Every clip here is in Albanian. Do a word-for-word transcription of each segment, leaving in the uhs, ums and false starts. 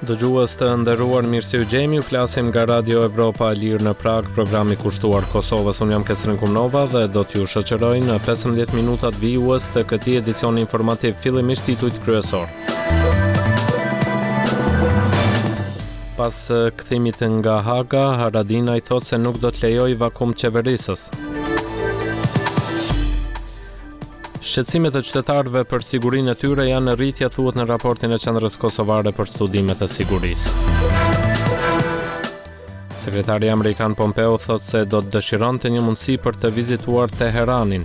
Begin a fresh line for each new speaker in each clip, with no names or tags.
Dëgjues të nderuar, mirë se u gjemi, u flasim nga Radio Evropa e Lirë në Prag, programi kushtuar Kosovës. Unë jam Kesrin Kumnova dhe do t'ju shoqëroj në pesëmbëdhjetë minutat vijues të këtij edicioni informativ, fillimisht titujt kryesor. Pas kthimit nga Haga, Haradinaj thotë se nuk do të lejojë vakum qeverisës. Shqetësimet e qytetarëve për sigurinë e tyre janë në rritje, thuhet në raportin e Qendrës Kosovare për Studimet e Sigurisë. Sekretari amerikan Pompeo thotë se do të dëshironte një mundësi për të vizituar Teheranin.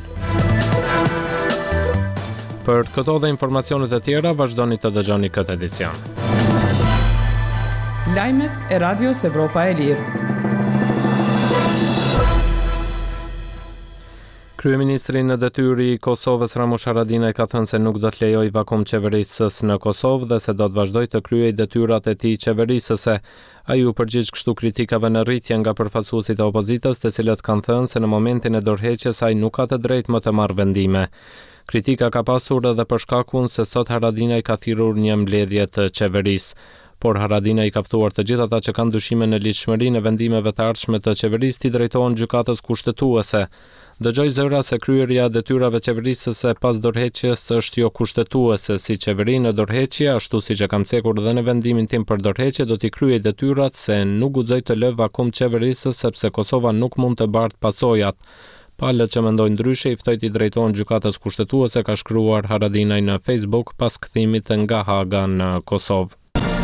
Për këto dhe informacionet e tjera, vazhdoni të dëgjoni këtë edicion.
Lajmet e Radios Evropa e Lirë.
Kryeministri në detyrë i Kosovës Ramush Haradinaj ka thënë se nuk do të lejojë vakum qeverisës në Kosovë dhe se do të vazhdojë të kryejë detyrat e tij qeverisëse. Ai u përgjigj kështu kritikave në rritje nga përfaqësuesit e opozitës, të cilët kanë thënë se në momentin e dorëheqjes ai nuk ka të drejtë më të marrë vendime. Kritika ka pasur edhe për shkakun se sot Haradinaj ka thirrur një mbledhje të qeverisë. Por Haradinaj i ka ftuar të gjithë ata që kanë dyshime në ligjshmërinë e vendimeve të ardhshme të qeverisë të drejtohen gjykatës kushtetuese. Dëgjoj zëra se kryerja e detyrave qeverisëse pas dorëheqjes është jo kushtetuese, si qeveri në dorëheqje, ashtu siç e kam cekur dhe në vendimin tim për dorëheqje, do t'i kryej detyrat se nuk guxoj të lë vakum qeverisës sepse Kosova nuk mund të bartë pasojat. Palët që mendojnë ndryshe i ftoj t'i drejtohen gjykatës kushtetuese, ka shkruar Haradinaj në Facebook pas kthimit nga Haga në Kosovë.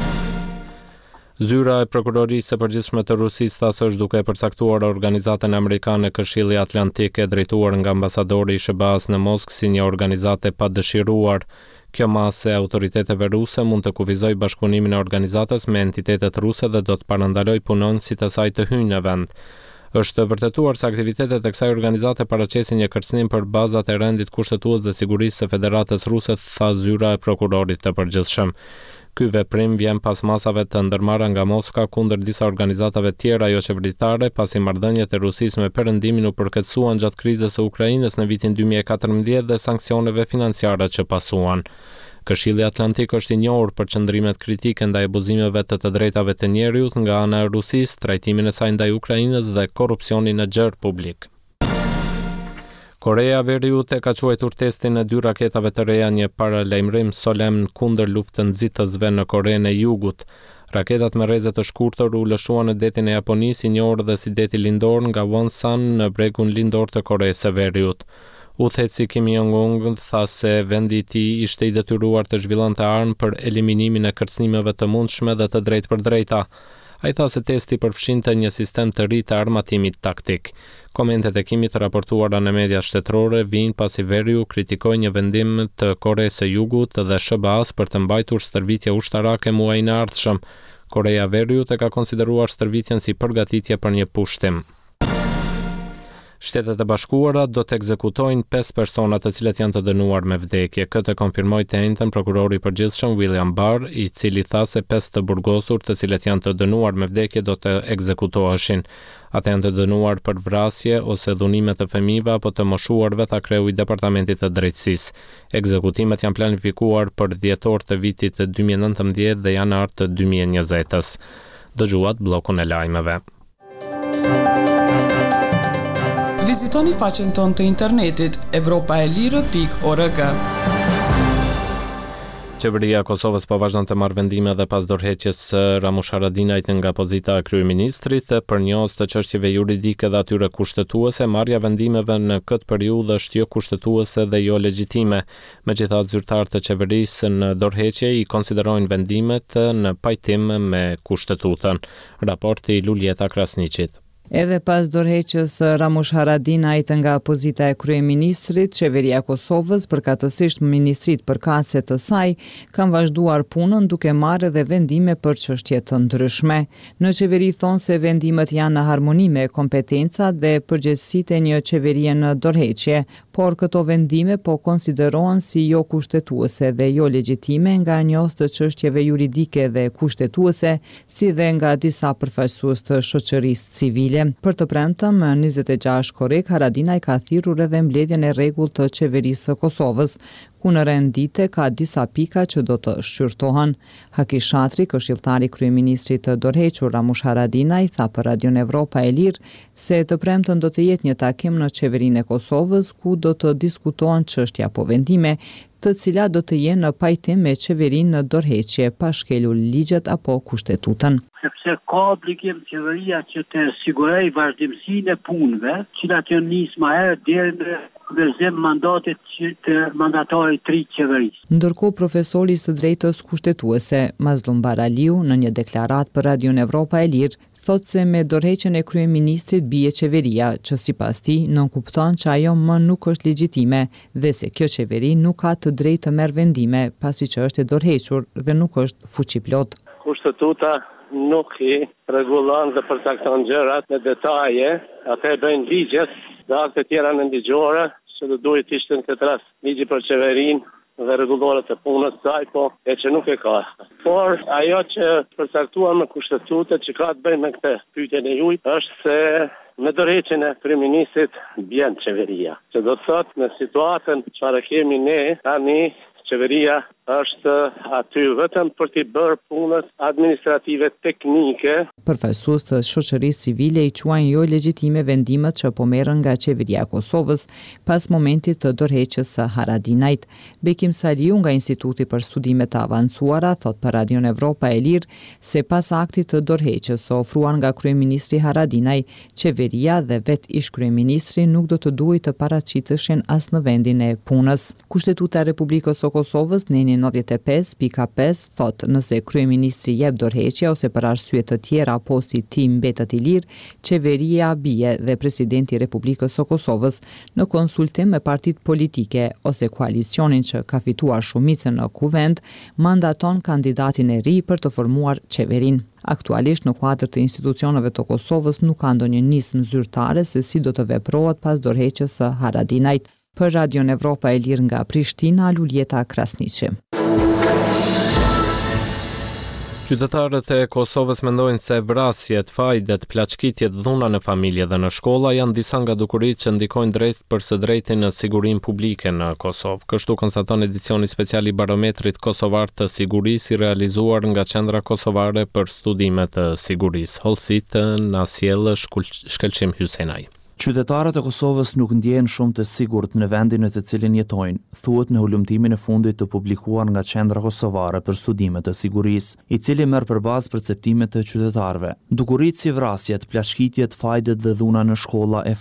Zyra e prokurorisë së përgjithshme të Rusisë thasë është duke përcaktuar organizatën amerikane Këshilli Atlantik e drejtuar nga ambasadori i S B A-s në Moskë si një organizatë e padëshiruar. Kjo masë e autoriteteve ruse mund të kufizojë bashkëpunimin e organizatës me entitetet ruse dhe do të parandalojë punonësit e saj të hyjnë në vend. Është vërtetuar se aktivitetet e kësaj organizate paraqesin një kërcënim për bazat e rendit kushtetues dhe sigurisë së Federatës Ruse, tha zyra e prokurorit të përgjithshëm. Ky veprim vjen pas masave të ndërmarra nga Moska kundër disa organizatave tjera jo qeveritare, pasi marrëdhëniet e Rusisë me Perëndimin u përkeçuan gjatë krizës së Ukrainës në vitin dy mijë e katërmbëdhjetë dhe sanksioneve financiare që pasuan. Këshilli Atlantik është i njohur për qëndrimet kritike ndaj abuzimeve të të drejtave të njerëzit nga ana e Rusisë, trajtimin e saj ndaj Ukrainës dhe korrupsionin në gjerë publik. Korea e Veriut ka quajtur testin e dy raketave të reja një paralajmërim solemn kundër luftënxitësve në Korenë e Jugut. Raketat me rreze të shkurtër u lëshuan në detin e Japonisë, i njohur edhe si deti lindor nga Wonsan në bregun lindor të Koresë së Veriut. Udhëheqësi Kim Jong-un tha se vendi i tij ishte i detyruar të zhvillonte armë për eliminimin e kërcënimeve të mundshme dhe të drejtë për drejta. Ai tha se testi përfshinte një sistem të ri të armatimit taktik. Komentet e Kimit raportuara në media shtetërore vijnë pasi Veriu kritikoi një vendim të Koresë së Jugut dhe S B A-s për të mbajtur stërvitje ushtarake muajin e ardhshëm. Korea e Veriut e ka konsideruar stërvitjen si përgatitje për një pushtim. Shtetet e Bashkuara do të ekzekutojnë pesë persona të cilët janë të dënuar me vdekje. Këtë konfirmoi të njëjtën prokurori i përgjithshëm William Barr, i cili tha se pesë të burgosur të cilët janë të dënuar me vdekje do të ekzekutoheshin. Ata janë të dënuar për vrasje ose dhunime të fëmijëve apo të moshuarve, tha kreu i Departamentit të Drejtësisë. Ekzekutimet janë planifikuar për dhjetor të vitit dy mijë e nëntëmbëdhjetë dhe janar të dy mijë e njëzetës. Dëgjuat bllokun e lajmeve.
Vizitoni faqen tonë të internetit evropaelire pikë org.
Qeveria e Kosovës po vazhdon të marrë vendime dhe pas dorëheqjes së Ramush Haradinajt nga pozita e kryeministrit, për njohës të çështjeve juridike dhe atyre kushtetuese, marrja vendimeve në këtë periudhë është jo kushtetuese dhe jo legjitime. Megjithatë, zyrtarët të qeverisë në dorëheqje i konsiderojnë vendimet në pajtim me kushtetutën. Raporti Luljeta Krasniqit.
Edhe pas dorëheqjes së Ramush Haradinajt nga pozita e kryeministrit, qeveria e Kosovës, përkatësisht ministritë përkatëse të saj, kanë vazhduar punën duke marrë edhe vendime për çështje të ndryshme. Në qeveri thonë se vendimet janë në harmoni me kompetencat dhe përgjegjësitë e një qeverie në dorëheqje, por këto vendime po konsiderohen si jo kushtetuese dhe jo legjitime nga njohës të çështjeve juridike dhe kushtetuese, si dhe nga disa përfaqësues të shoqërisë civile. familje. Për të premtëm, njëzet e gjashtë korrik, Haradinaj ka thirrur edhe mbledhjen e rregullt të qeverisë së Kosovës, ku në rendite ka disa pika që do të shqyrtohen. Haki Shatri, këshilltari kryeministrit të dorëhequr Ramush Haradinaj, tha për Radion Evropa e Lirë se të premtën do të jetë një takim në qeverinë e Kosovës ku do të diskutohen çështja po vendime, të cilat do të jenë në pajtim me qeverinë në dorëheqje pa shkelur ligjet apo kushtetutën.
Sepse ka obligim qeveria që të siguroj vazhdimsinë e punëve, cilat janë nisë më herë deri në vëzim mandatit që të mandatarit të ri qeverisë.
Ndërkohë, profesori së drejtës kushtetuese Mazlum Baraliu në një deklaratë për Radion Evropa e Lirë thot se me dorëheqjen e kryeministrit bie qeveria, që sipas tij nënkupton që ajo më nuk është legjitime dhe se kjo qeveri nuk ka të drejtë të merr vendime pasi që është e dorëhequr dhe nuk është fuqiplot.
Kushtetuta nuk i rregullon dhe përcakton gjërat me detaje, atë e bëjnë ligjet dhe akte tjera nënligjore, që do duhet ishte në këtë rast ligji për qeverinë dhe rregulloret e punës saj, po e që nuk e ka. Por ajo që përcaktuar me kushtetutë që ka të bëjë me këtë pyetjen e juaj është se me dorëheqjen e kryeministrit bjen qeveria. Që do të thotë në situatën çfarë kemi ne tani, qeveria është aty vetëm për t'i bërë punës administrative teknike.
Përfaqësues të shoqërisë civile i quajnë jo legjitime vendimet që po merren nga qeveria e Kosovës pas momentit të dorëheqjes së Haradinajt. Bekim Saliu nga Instituti për Studime të Avancuara thot për Radion Evropa e Lirë se pas aktit të dorëheqjes së ofruar nga kryeministri Haradinaj, qeveria dhe vetë ish kryeministri nuk do të duhet të paraqiteshin as në vendin e punës. Kushtetuta e Republikës së Kosovës në nëntëdhjetë e pesë pika pesë thot nëse kryeministri jep dorëheqje ose për arsye të tjera posti i tij mbetet i lirë, qeveria bie dhe presidenti i Republikës së Kosovës në konsultim me partitë politike ose koalicionin që ka fituar shumicën në kuvend mandaton kandidatin e ri për të formuar qeverinë. Aktualisht në kuadër të institucioneve të Kosovës nuk ka ndonjë nismë zyrtare se si do të veprohet pas dorëheqjes së Haradinajt. Për Radion Evropa e Lirë nga Prishtina, Luljeta Krasniqi.
Qytetarët e Kosovës mendojnë se vrasjet, fajdet, plaçkitjet, dhuna në familje dhe në shkolla janë disa nga dukuritë që ndikojnë drejt për së drejti në sigurinë publike në Kosovë. Kështu konstaton edicioni special i Barometrit Kosovar të Sigurisë i realizuar nga Qendra Kosovare për Studime të Sigurisë. Hollësit na sjell Shkëlqim Hysenaj.
Qytetarët e Kosovës nuk ndjehen shumë të sigurt në vendin në të cilin jetojnë, thuhet në hulumtimin e fundit të publikuar nga Qendra Kosovare për Studime të Sigurisë, i cili merr përbazë perceptimet të qytetarëve. Dukuritë si vrasjet, plaçkitjet, fajdet dhe dhuna në shkolla e